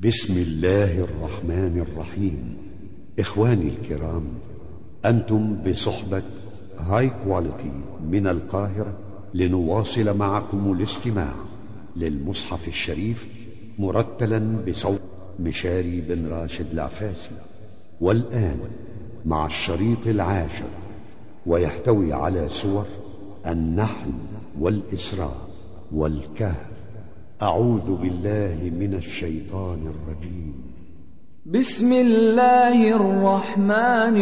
بسم الله الرحمن الرحيم. إخواني الكرام، أنتم بصحبة هاي كواليتي من القاهرة لنواصل معكم الاستماع للمصحف الشريف مرتلا بصوت مشاري بن راشد العفاسي، والآن مع الشريط 10، ويحتوي على سور النحل والإسراء والكهف. أعوذ بالله من الشيطان الرجيم. بسم الله الرحمن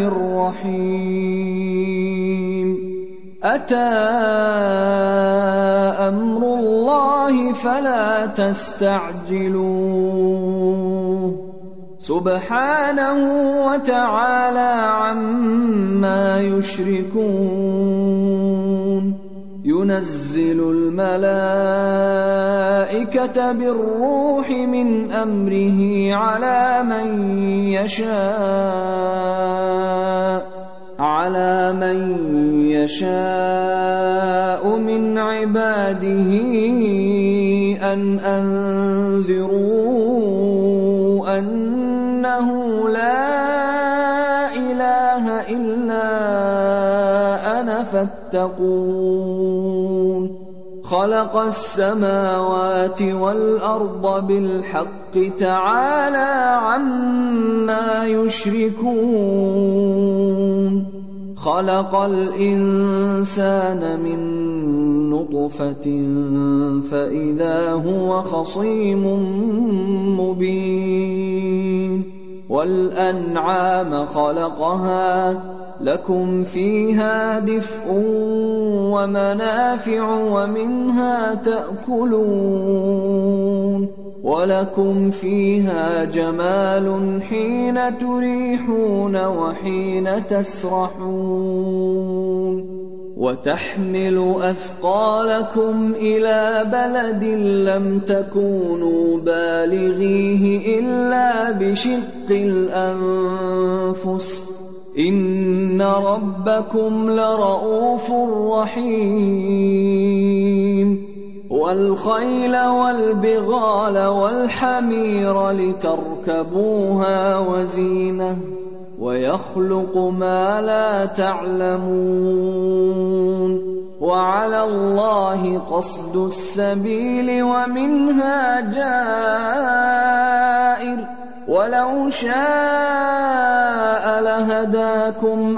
الرحيم. أتى أمر الله فلا تستعجلوه سبحانه وتعالى عما يشركون. ينزل الملائكة بالروح من أمره على من يشاء من عباده أن أنذروا أنه لا إله إلا أنا فاتقون. خلق السماوات والأرض بالحق تعالى عما يشركون. خلق الإنسان من نطفة فإذا هو خصيم مبين. والأنعام خلقها لكم فيها دفء ومنافع ومنها تأكلون. ولكم فيها جمال حين تريحون وحين تسرحون. وتحمل أثقالكم إلى بلد لم تكونوا بالغيه إلا بشق الأنفس إن ربكم لرؤوف رحيم. والخيل والبغال والحمير لتركبوها وزينة ويخلق ما لا تعلمون. وعلى الله قصد السبيل ومنها جائر ولو شاء لهداكم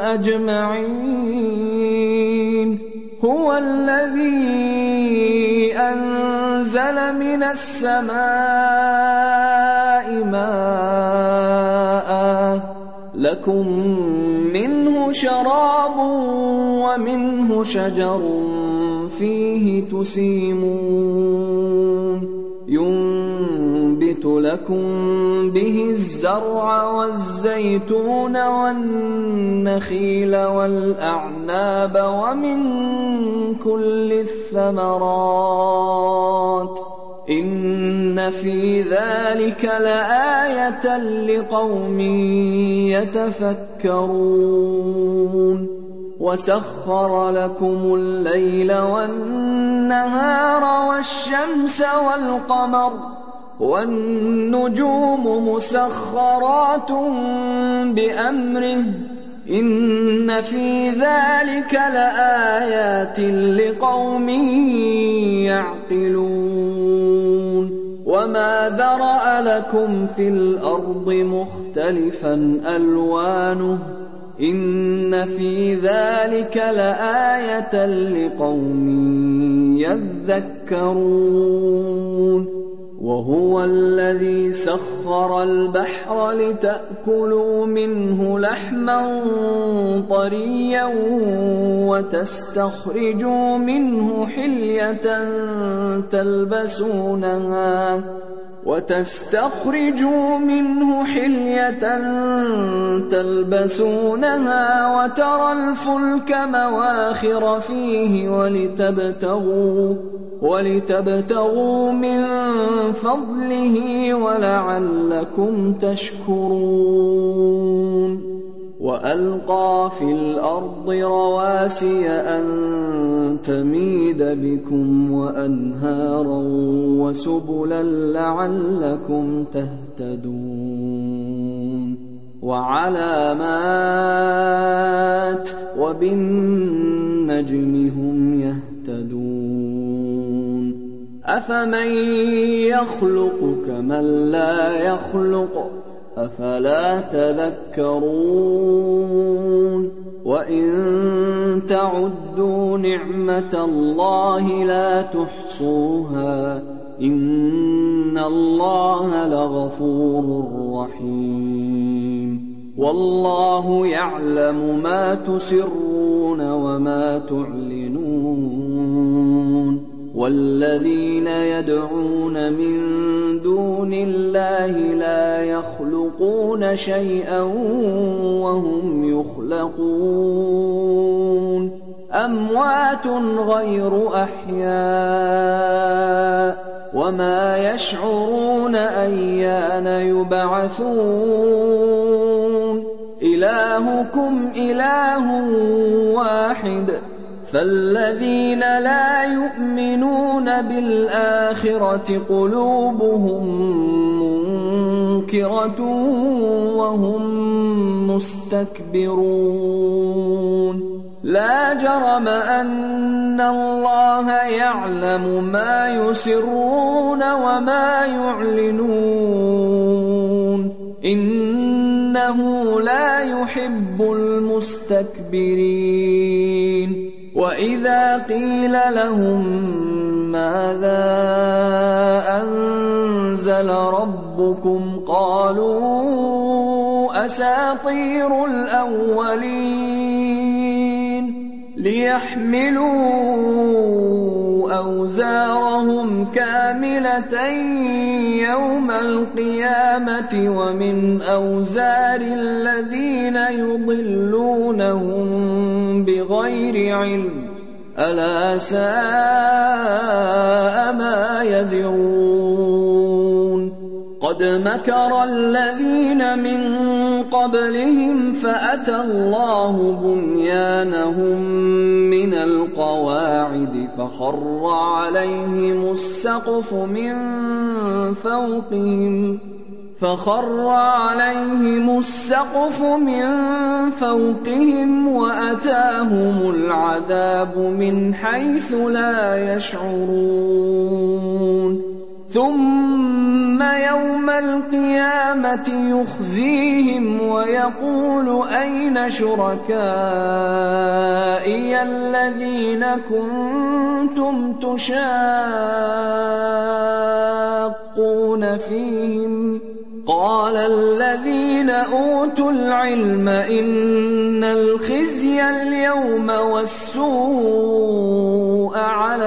أجمعين. هو الذي أنزل من السماء ماء لكم منه شراب ومنه شجر فيه تسيمون. ينبت لكم به الزرع والزيتون والنخيل والأعناب ومن كل الثمرات إن في ذلك لآية لقوم يتفكرون. وسخر لكم الليل والنهار والشمس والقمر والنجوم مسخرات بأمره إن في ذلك لآيات لقوم يعقلون. وما ذرأ لكم في الأرض مختلفا ألوانه إن في ذلك لآية لقوم يذكرون. وهو الذي سخر البحر لتأكلوا منه لحما طريا وتستخرجوا منه حلية تلبسونها وترى الفلك مواخر فيه ولتبتغوا من فضله ولعلكم تشكرون. وألقى في الأرض رواسي أن تميد بكم وأنهارا وسبلا لعلكم تهتدون وعلامات وبالنجم هم يهتدون أفمن يخلق كمن لا يخلق أفلا تذكرون وإن تعدوا نعمة الله لا تحصوها إن الله لغفور رحيم والله يعلم ما تسرون وما تعلنون والذين يدعون من دون الله لا يخلقون شيئا وهم يخلقون أموات غير أحياء وما يشعرون أيان يبعثون إلهكم إله واحد فالذين لا يؤمنون بالآخرة قلوبهم منكرة وهم مستكبرون لا جرم أن الله يعلم ما يسرون وما يعلنون إنه لا يحب المستكبرين وإذا قيل لهم ماذا أنزل ربكم قالوا أساطير الأولين ليحملوا أوزارهم كاملة يوم القيامة ومن أوزار الذين يضلونهم بغير علم ألا ساء ما يزرون قد مكر الذين من قبلهم فأتى الله بنيانهم من القواعد فخر عليهم السقف من فوقهم وأتاهم العذاب من حيث لا يشعرون ثم يوم القيامة يخزيهم ويقول أين شركائي الذين كنتم تشاقون فيهم قال الذين أوتوا العلم إن الخزي اليوم والسوء على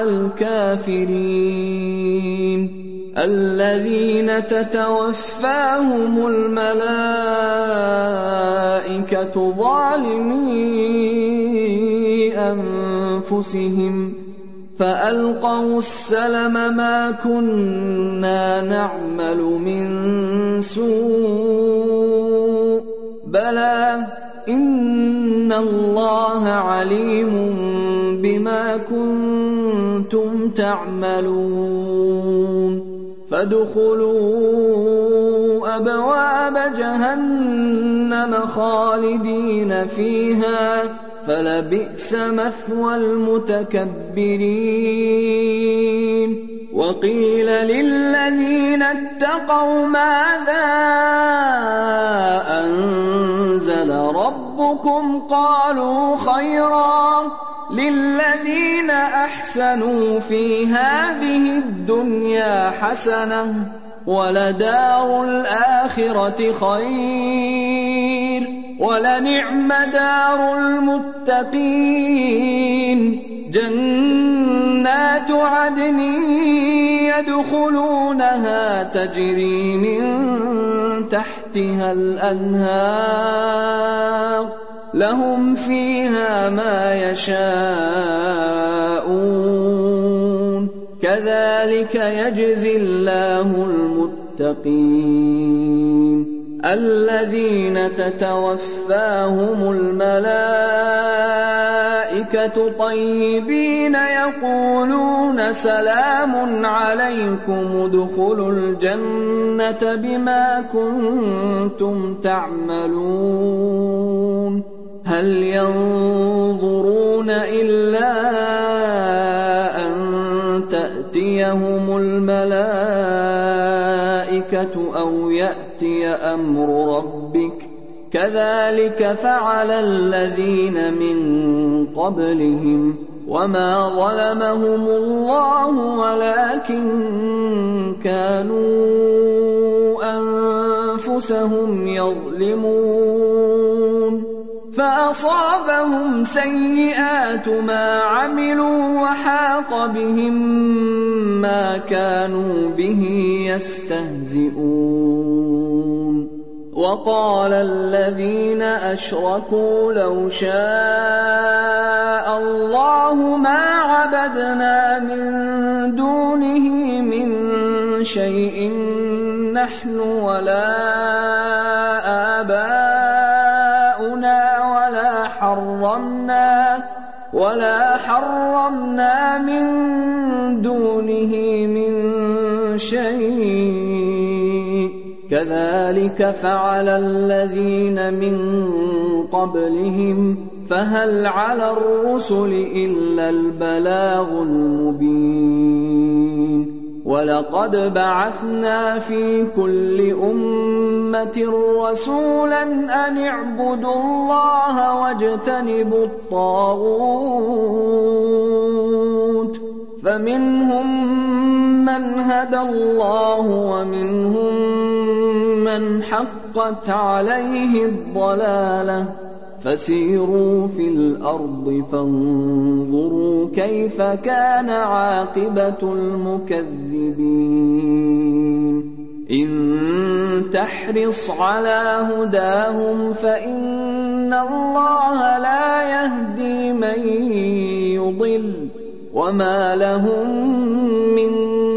الكافرين الذين تتوفاهم الملائكة ظالمي أنفسهم فألقوا السلم ما كنا نعمل من سوء بلى إن الله عليم بما كنتم تعملون فادخلوا أبواب جهنم خالدين فيها فلبئس مثوى المتكبرين وقيل للذين اتقوا ماذا أنزل ربكم قالوا خيرا للذين أحسنوا في هذه الدنيا حسنة ولدار الآخرة خير ولنعم دار المتقين جنات عدن يدخلونها تجري من تحتها الأنهار لهم فيها ما يشاءون كذلك يجزي الله المتقين الذين تتوفاهم الملائكة طيبين يقولون سلام عليكم ادخلوا الجنة بما كنتم تعملون هل ينظرون إلا أن تأتيهم الملائكة أو يأتي أمر ربك كذلك فعل الذين من قبلهم وما ظلمهم الله ولكن كانوا أنفسهم يظلمون فأصابهم سيئات ما عملوا وحاق بهم ما كانوا به يستهزئون وقال الذين أشركوا لو شاء الله ما عبدنا من دونه من شيء نحن ولا ولا حرمنا من دونه من شيء كذلك فعل الذين من قبلهم فهل على الرسل إلا البلاغ المبين ولقد بعثنا في كل أمة رسولا أن اعبدوا الله واجتنبوا الطاغوت فمنهم من هدى الله ومنهم من حقت عليه الضلالة فسيروا في الأرض فانظروا كيف كان عاقبة المكذبين إن تحرص على هداهم فإن الله لا يهدي من يضل وما لهم من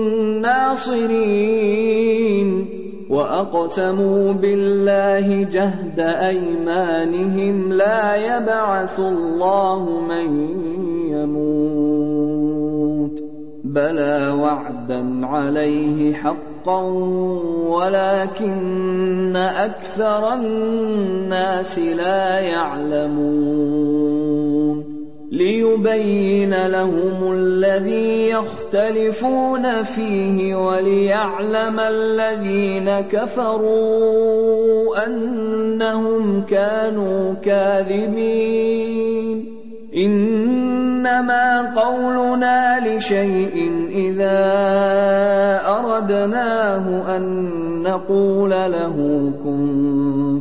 ناصرين وأقسموا بالله جهد أيمانهم لا يبعث الله من يموت بلى وعدا عليه حقا ولكن أكثر الناس لا يعلمون ليبين لهم الذي يختلفون فيه وليعلم الذين كفروا أنهم كانوا كاذبين إنما قولنا لشيء إذا أردناه أن نقول له كن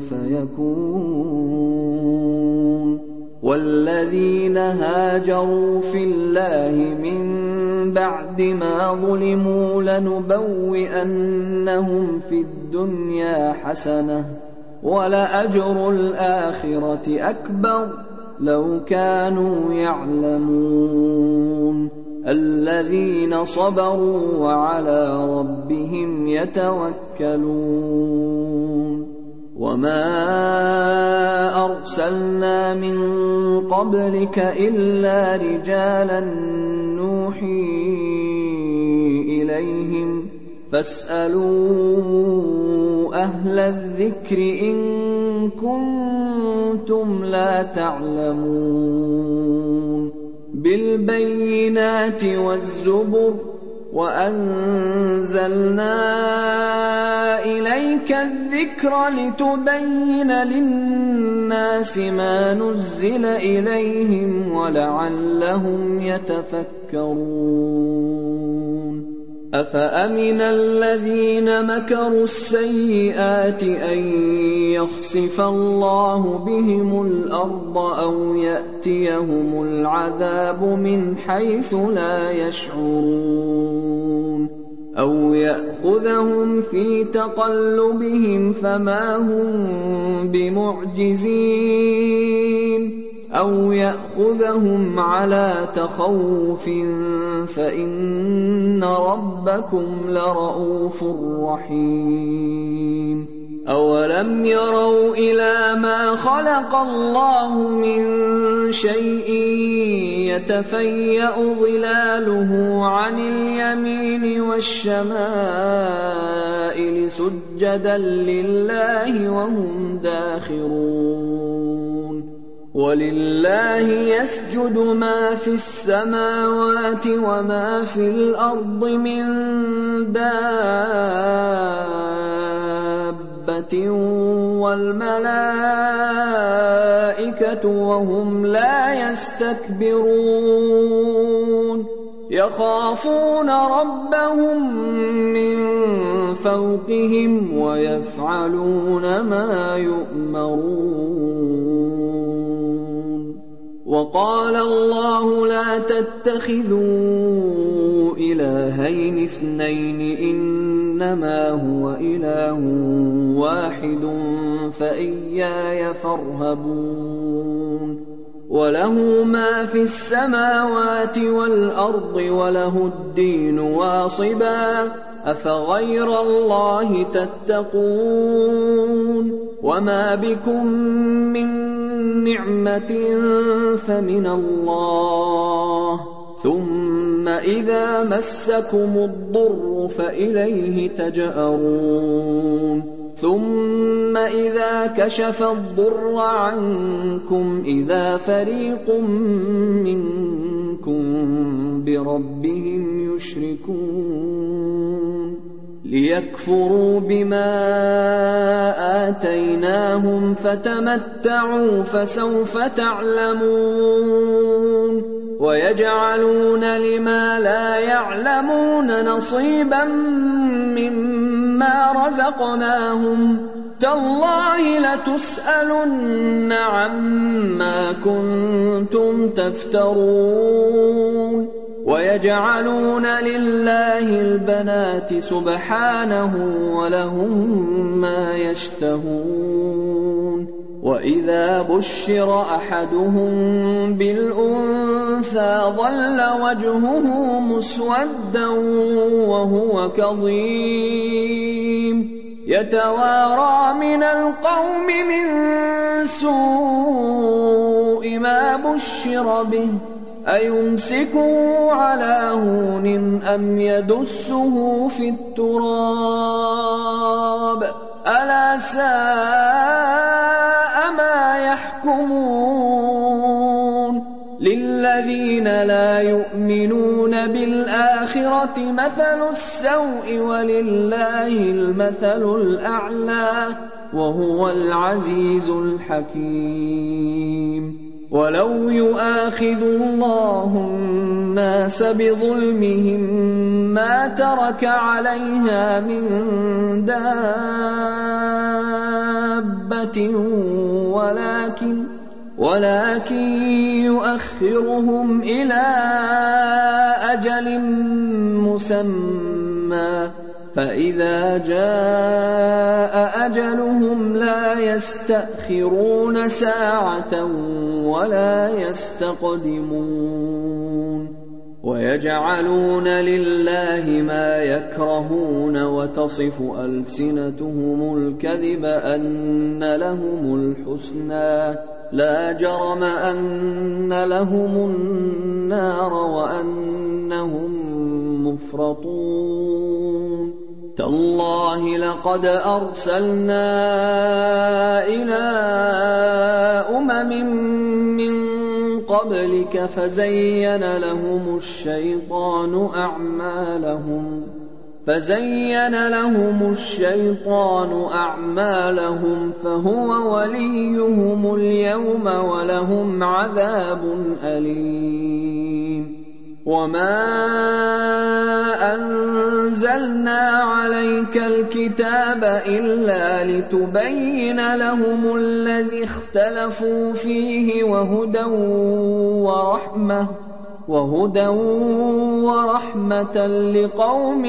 فيكون والذين هاجروا في الله من بعد ما ظلموا لنبوئنهم في الدنيا حسنة ولأجر الآخرة أكبر لو كانوا يعلمون الذين صبروا وعلى ربهم يتوكلون وما أرسلنا من قبلك إلا رجالا نوحي إليهم فاسألوا أهل الذكر إن كنتم لا تعلمون بالبينات والزبر وأنزلنا إليك الذكر لتبين للناس ما نزل إليهم ولعلهم يتفكرون أفأمن الذين مكروا السيئات أن يخسف الله بهم الأرض أو يأتيهم العذاب من حيث لا يشعرون أو يأخذهم في تقلبهم فما هم بمعجزين أو يأخذهم على تخوف فإن ربكم لرءوف رحيم أولم يروا إلى ما خلق الله من شيء يتفيأ ظلاله عن اليمين والشمائل سجدا لله وهم داخرون ولله يسجد ما في السماوات وما في الأرض من دابة والملائكة وهم لا يستكبرون يخافون ربهم من فوقهم ويفعلون ما يؤمرون وقال الله لا تتخذوا إلهين اثنين إنما هو إله واحد فإياي فارهبون وله ما في السماوات والأرض وله الدين واصبا أفغير الله تتقون وما بكم من نعمة فمن الله ثم إذا مسكم الضر فإليه تجأرون ثم إذا كشف الضر عنكم إذا فريق منكم بربهم يشركون ليكفروا بما آتيناهم فتمتعوا فسوف تعلمون ويجعلون لما لا يعلمون نصيبا مما رزقناهم تالله لتسألن عما كنتم تفترون ويجعلون لله البنات سبحانه ولهم ما يشتهون وإذا بشر أحدهم بالأنثى ظل وجهه مسودا وهو كظيم يتوارى من القوم من سوء ما بشر به أيمسكه على هون أم يدسه في التراب ألا ساء ما يحكمون للذين لا يؤمنون بالآخرة مثل السوء ولله المثل الأعلى وهو العزيز الحكيم ولو يؤاخذ الله الناس بظلمهم ما ترك عليها من دابة ولكن يؤخرهم إلى أجل مسمى فإذا جاء أجلهم لا يستأخرون ساعة ولا يستقدمون ويجعلون لله ما يكرهون وتصف ألسنتهم الكذب أن لهم الحسنى لا جرم أن لهم النار وأنهم مفرطون تالله لقد أرسلنا إلى أمم من قبلك فزين لهم الشيطان أعمالهم فهو وليهم اليوم ولهم عذاب أليم وما أنزلنا عليك الكتاب إلا لتبين لهم الذي اختلفوا فيه وهدى ورحمة لقوم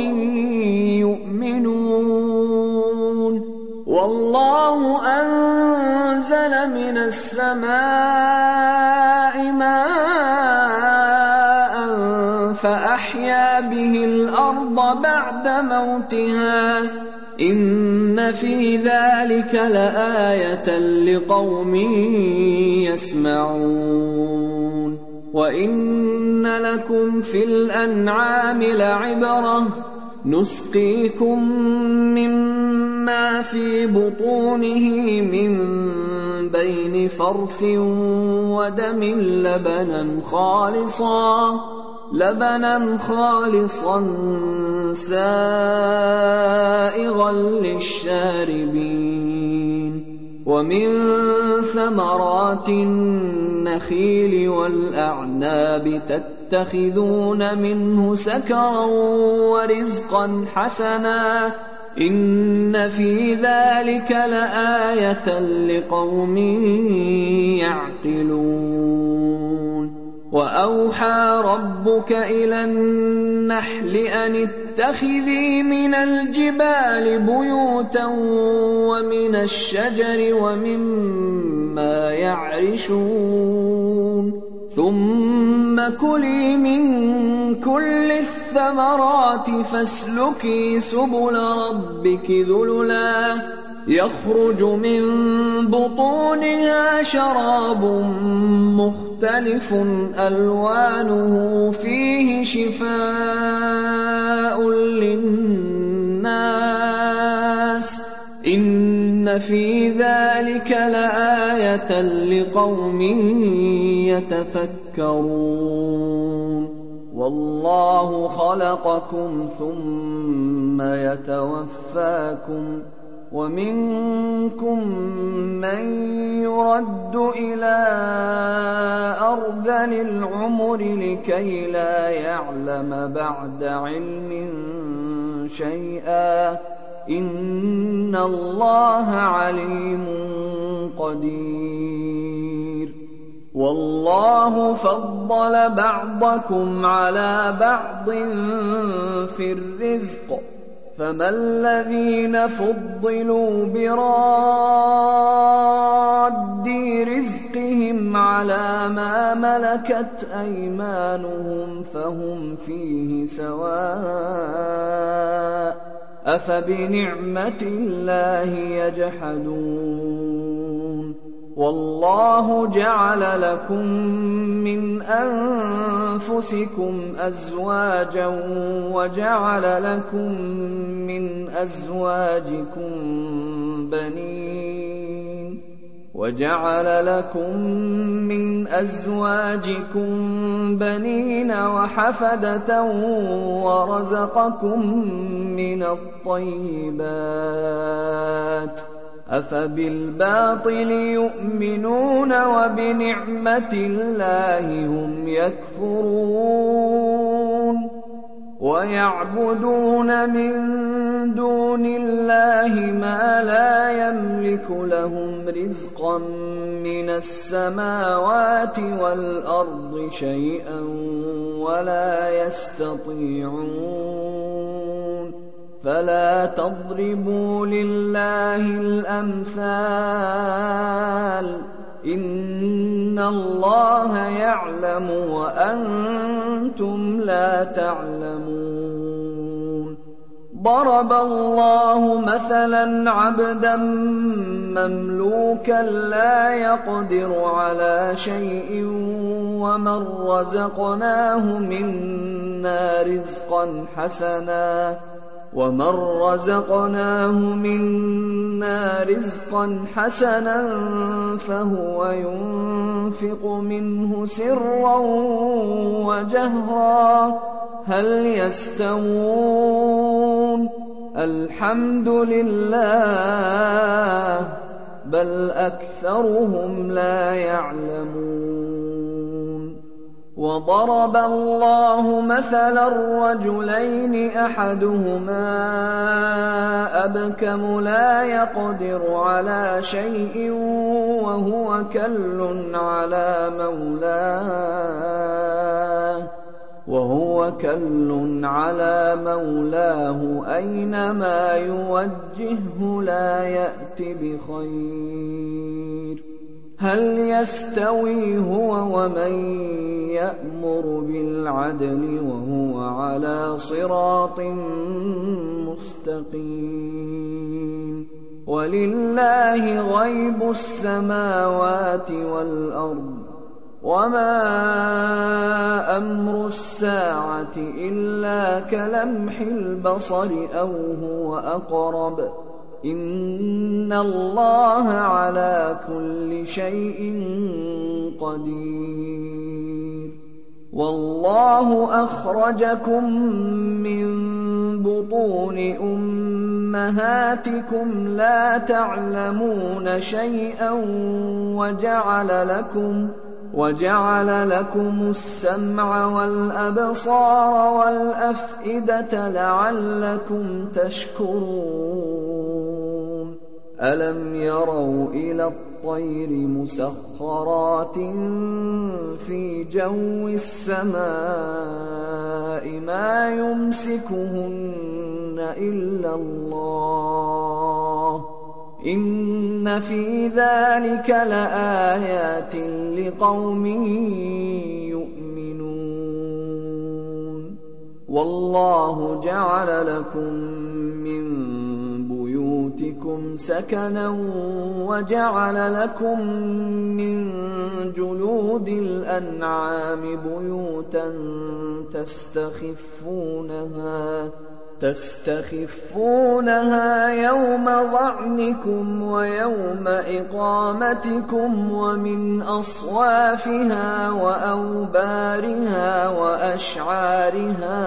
يؤمنون والله أنزل من السماء ماء فأحيا به الأرض بعد موتها إن في ذلك لآية لقوم يسمعون وإن لكم في الأنعام لعبرة نسقيكم مما في بطونه من بين فرث ودم لبنا خالصا سائغا للشاربين ومن ثمرات النخيل والأعناب تتخذون منه سكرا ورزقا حسنا إن في ذلك لآية لقوم يعقلون وأوحى ربك إلى النحل أن اتخذي من الجبال بيوتا ومن الشجر ومما يعرشون ثم كلي من كل الثمرات فاسلكي سبل ربك ذللا يخرج من بطونها شراب مختلف ألوانه فيه شفاء للناس إن في ذلك لآية لقوم يتفكرون والله خلقكم ثم يتوفاكم ومنكم من يرد إلى أرذل العمر لكي لا يعلم بعد علم شيئا إن الله عليم قدير والله فضل بعضكم على بعض في الرزق فما الذين فضلوا براد رزقهم على ما ملكت أيمانهم فهم فيه سواء أفبنعمة الله يجحدون والله جعل لكم من أنفسكم أزواجا وجعل لكم من أزواجكم بنين وحفدة ورزقكم من الطيبات أفبالباطل يؤمنون وبنعمة الله هم يكفرون ويعبدون من دون الله ما لا يملك لهم رزقا من السماوات والأرض شيئا ولا يستطيعون فلا تضربوا لله الأمثال إن الله يعلم وأنتم لا تعلمون ضرب الله مثلا عبدا مملوكا لا يقدر على شيء ومن رزقناه منا رزقا حسنا فهو ينفق منه سرا وجهرا هل يستوون الحمد لله بل أكثرهم لا يعلمون وضرب الله مثلا رجلين أحدهما أبكم لا يقدر على شيء وهو كل على مولاه أينما يوجهه لا يأت بخير هل يستوي هو ومن يأمر بالعدل وهو على صراط مستقيم ولله غيب السماوات والأرض وما أمر الساعة إلا كلمح البصر أو هو أقرب إن الله على كل شيء قدير والله أخرجكم من بطون أمهاتكم لا تعلمون شيئا وجعل لكم السمع والأبصار والأفئدة لعلكم تشكرون ألم يروا إلى الطير مسخرات في جو السماء ما يمسكهن إلا الله إن في ذلك لآيات لقوم يؤمنون والله جعل لكم من بيوتكم سكنا وجعل لكم من جلود الأنعام بيوتا تستخفونها يوم ظعنكم ويوم إقامتكم ومن أصوافها وأوبارها وأشعارها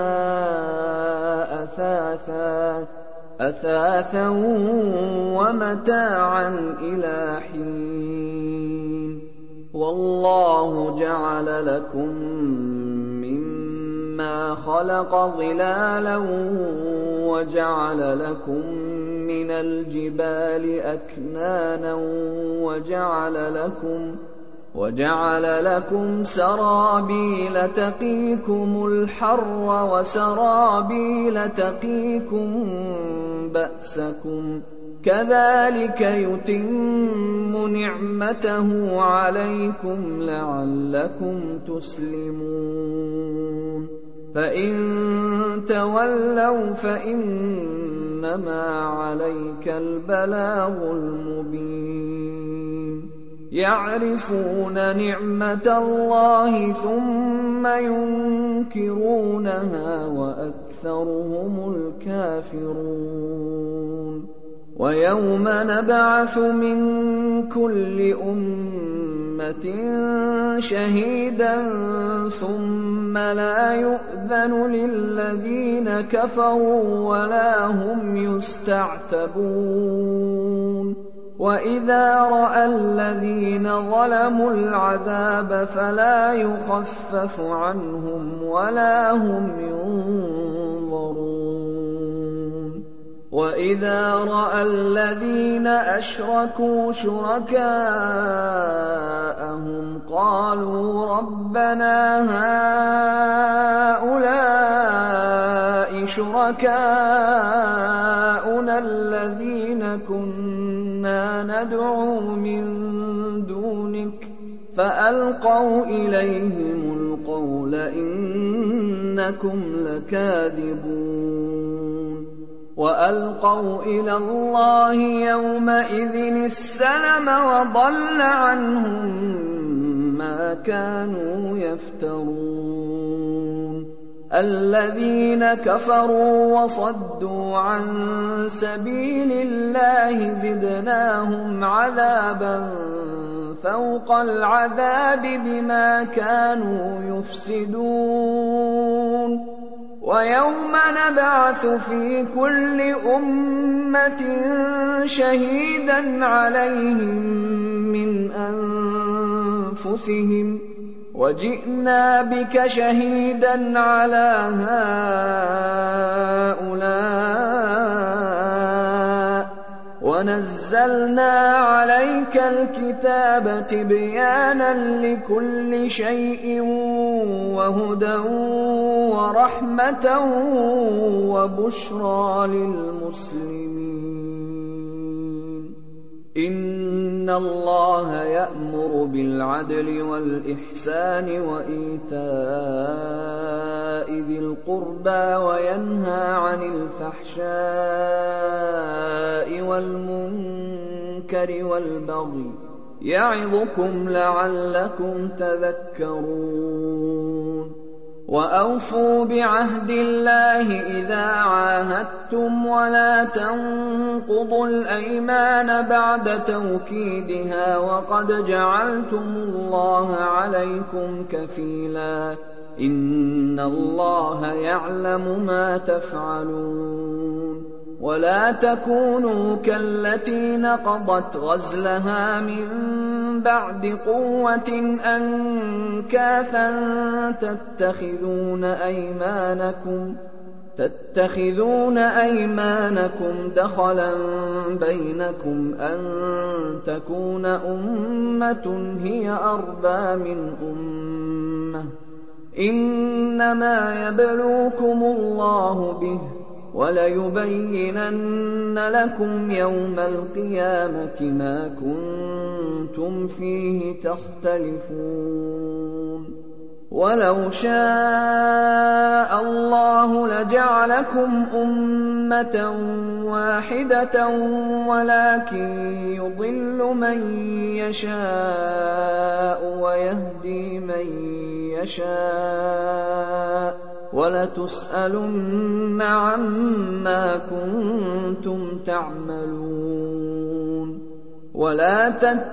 أثاثا ومتاعا إلى حين والله جعل لكم مما خلق ظلالا وجعل لكم من الجبال أكنانا وجعل لكم سرابيل تقيكم الحر وسرابيل تقيكم بأسكم كذلك يتم نعمته عليكم لعلكم تسلمون فإن تولوا فإنما عليك البلاغ المبين يعرفون نعمة الله ثم ينكرونها وأكثرهم الكافرون ويوم نبعث من كل أمة شهيدا ثم لا يؤذن للذين كفروا ولا هم يستعتبون وإذا رأى الذين ظلموا العذاب فلا يخفف عنهم ولا هم ينظرون وإذا رأى الذين أشركوا شركاءهم قالوا ربنا هؤلاء شركاؤنا الذين كنا ندعو من دونك فألقوا إليهم القول إنكم لكاذبون وألقوا إلى الله يومئذ السلم وضل عنهم ما كانوا يفترون الذين كفروا وصدوا عن سبيل الله زدناهم عذابا فوق العذاب بما كانوا يفسدون ويوم نبعث في كل أمة شهيدا عليهم من أنفسهم وجئنا بك شهيدا على هؤلاء ونزلنا عليك الكتاب تبيانا لكل شيء وهدى ورحمة وبشرى للمسلمين إن الله يأمر بالعدل والإحسان وإيتاء ذي القربى وينهى عن الفحشاء والمنكر المنكر والبغي يعظكم لعلكم تذكرون وأوفوا بعهد الله إذا عاهدتم ولا تنقضوا الأيمان بعد توكيدها وقد جعلتم الله عليكم كفيلا إن الله يعلم ما تفعلون ولا تكونوا كالتي نقضت غزلها من بعد قوة أنكاثا تتخذون أيمانكم دخلا بينكم أن تكون أمة هي أربى من أمة إنما يبلوكم الله به وليبينن لكم يوم القيامة ما كنتم فيه تختلفون ولو شاء الله لجعلكم أمة واحدة ولكن يضل من يشاء ويهدي من يشاء ولتسألن عما كنتم تعملون ولا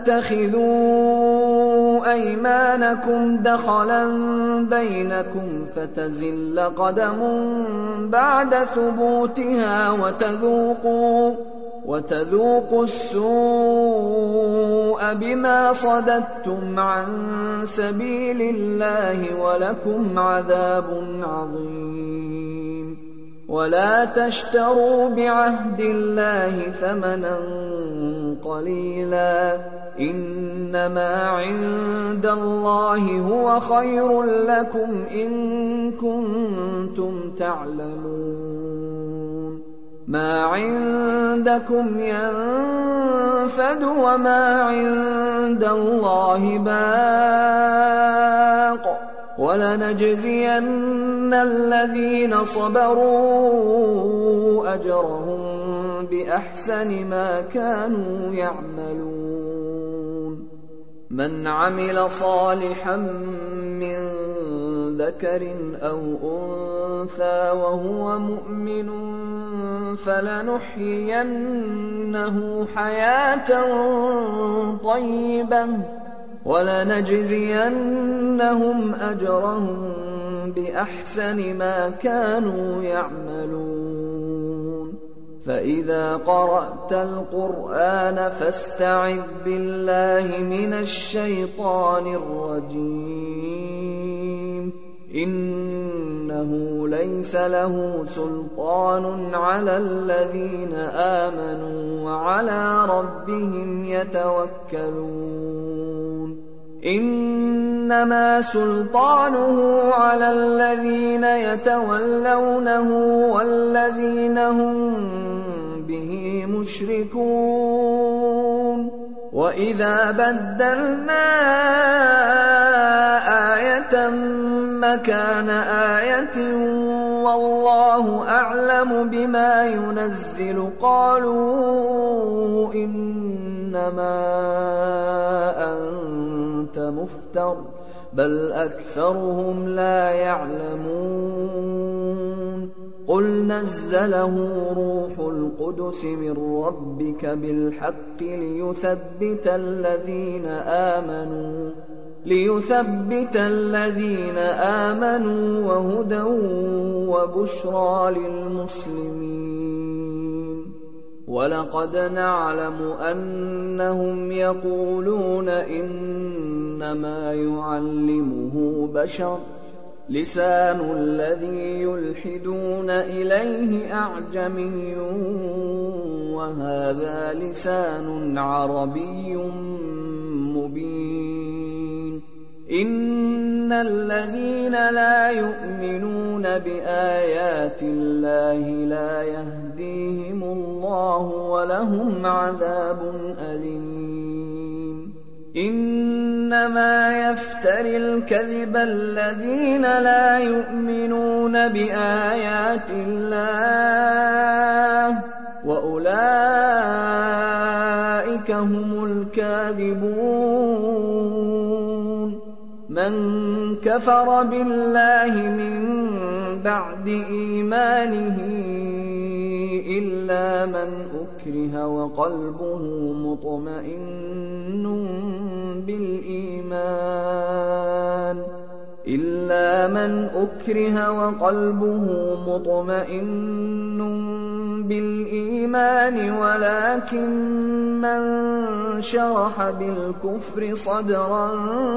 تتخذوا أيمانكم دخلا بينكم فتزل قدم بعد ثبوتها وتذوقوا السوء بما صددتم عن سبيل الله ولكم عذاب عظيم ولا تشتروا بعهد الله ثمنا قليلا إنما عند الله هو خير لكم إن كنتم تعلمون ما عندكم ينفد وما عند الله باق ولنجزين الذين صبروا أجرهم بأحسن ما كانوا يعملون من عمل صالحا من ذكر أو أنثى وهو مؤمن فلنحيينه حياة طيبة ولنجزينهم أجرهم بأحسن ما كانوا يعملون فإذا قرأت القرآن فاستعذ بالله من الشيطان الرجيم إنه ليس له سلطان على الذين آمنوا وعلى ربهم يتوكلون إنما سلطانه على الذين يتولونه والذين هم به مشركون وإذا بدلنا آية مكان آية والله أعلم بما ينزل قالوا إنما أنت مفتر بل أكثرهم لا يعلمون قل نزله روح القدس من ربك بالحق ليثبت الذين آمنوا وهدى وبشرى للمسلمين ولقد نعلم أنهم يقولون إنما يعلمه بشر لسان الذي يلحدون إليه أعجمي وهذا لسان عربي مبين إن الذين لا يؤمنون بآيات الله لا يهديهم الله ولهم عذاب أليم إنما يفتري الكذب الذين لا يؤمنون بآيات الله وأولئك أولئك هم الكاذبون من كفر بالله من بعد إيمانه إلا من أكره وقلبه مطمئن بالإيمان ولكن من شرح بالكفر صدرا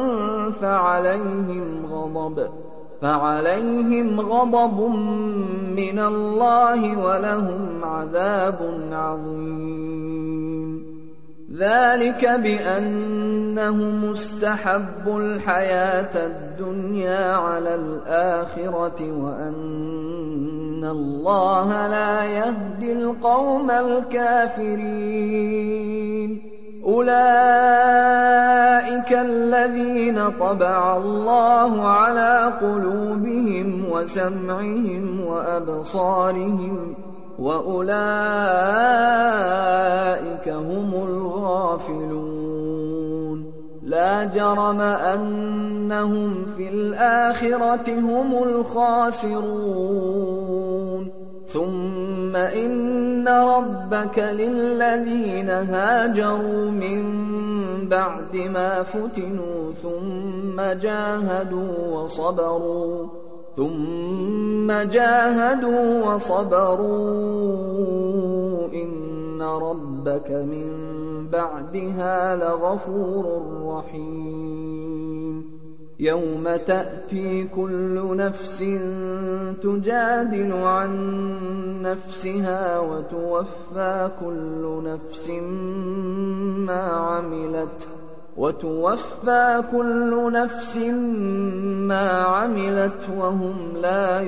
فعليهم غضب من الله ولهم عذاب عظيم ذلك بأنهم استحبوا الحياة الدنيا على الآخرة وأن الله لا يهدي القوم الكافرين أولئك الذين طبع الله على قلوبهم وسمعهم وأبصارهم وأولئك هم الغافلون لا جرم أنهم في الآخرة هم الخاسرون ثم إن ربك للذين هاجروا من بعد ما فتنوا ثم جاهدوا وصبروا إن ربك من بعدها لغفور رحيم يوم تأتي كل نفس تجادل عن نفسها وتوفى كل نفس ما عملت وهم لا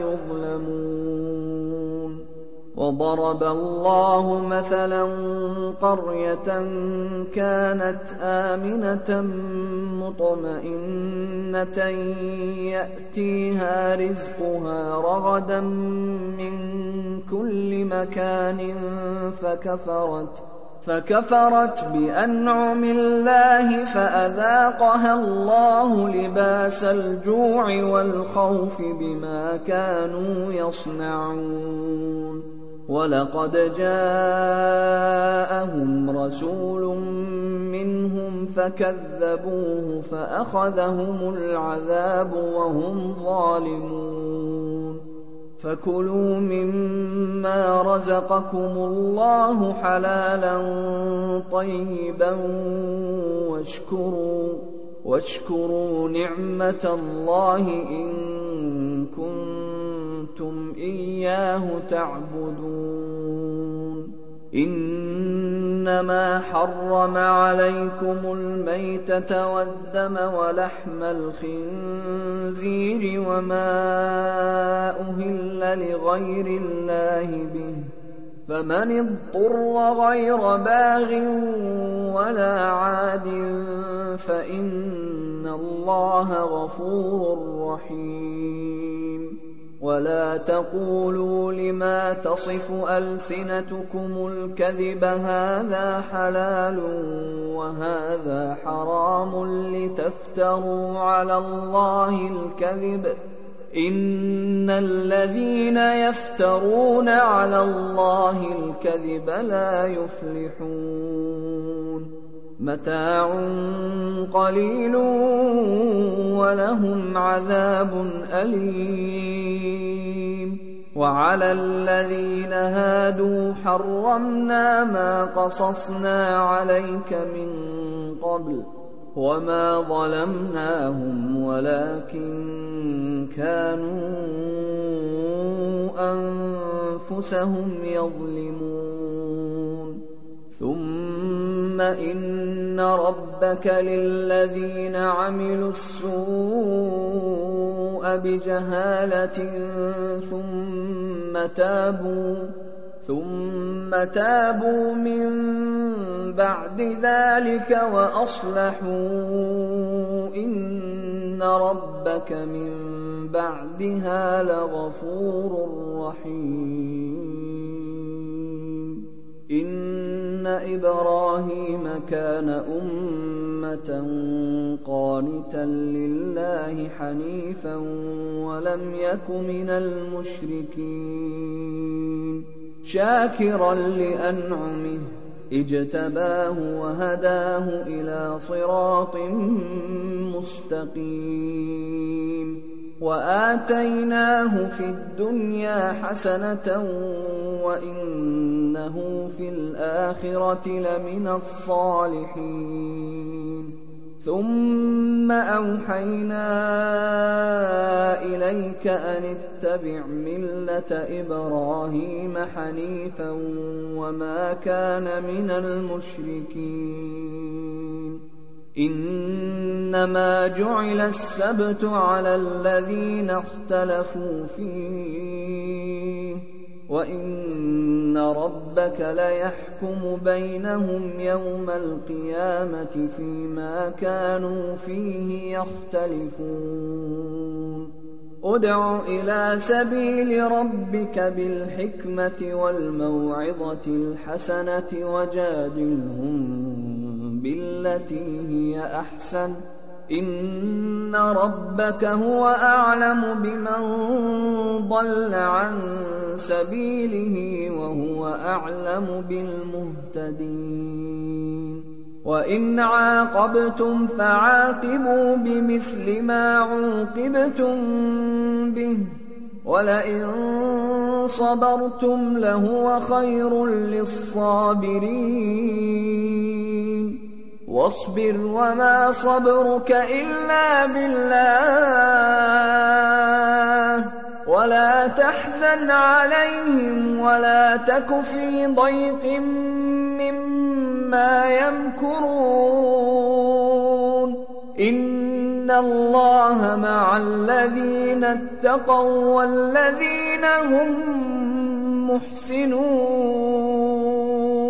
يظلمون وضرب الله مثلا قرية كانت آمنة مطمئنة يأتيها رزقها رغدا من كل مكان فكفرت بأنعم الله فأذاقها الله لباس الجوع والخوف بما كانوا يصنعون ولقد جاءهم رسول منهم فكذبوه فأخذهم العذاب وهم ظالمون فكلوا مما رزقكم الله حلالا طيبا واشكروا نعمة الله إن كنتم إياه تعبدون إنما حرم عليكم الميتة والدم ولحم الخنزير وما أهل لغير الله به فمن اضطر غير باغ ولا عاد فإن الله غفور رحيم ولا تقولوا لما تصف ألسنتكم الكذب هذا حلال وهذا حرام لتفتروا على الله الكذب إن الذين يفترون على الله الكذب لا يفلحون متاع قليل ولهم عذاب أليم وعلى الذين هادوا حرمنا ما قصصنا عليك من قبل وما ظلمناهم ولكن كانوا أنفسهم يظلمون ثم إن ربك للذين عملوا السوء بجهالة ثم تابوا من بعد ذلك وأصلحوا إن ربك من بعدها لغفور رحيم إبراهيم كان أمة قانتا لله حنيفا ولم يك من المشركين شاكرا لأنعمه اجتباه وهداه إلى صراط مستقيم وآتيناه في الدنيا حسنة وإنه في الآخرة لمن الصالحين ثم أوحينا إليك أن اتبع ملة إبراهيم حنيفا وما كان من المشركين إنما جعل السبت على الذين اختلفوا فيه وإن ربك ليحكم بينهم يوم القيامة فيما كانوا فيه يختلفون ادع إلى سبيل ربك بالحكمة والموعظة الحسنة وجادلهم بالتي هي أحسن إن ربك هو أعلم بمن ضل عن سبيله وهو أعلم بالمهتدين وإن عاقبتم فعاقبوا بمثل ما عوقبتم به ولئن صبرتم لهو خير للصابرين واصبر وما صبرك إلا بالله ولا تحزن عليهم ولا تك في ضيق مما يمكرون إن الله مع الذين اتقوا والذين هم محسنون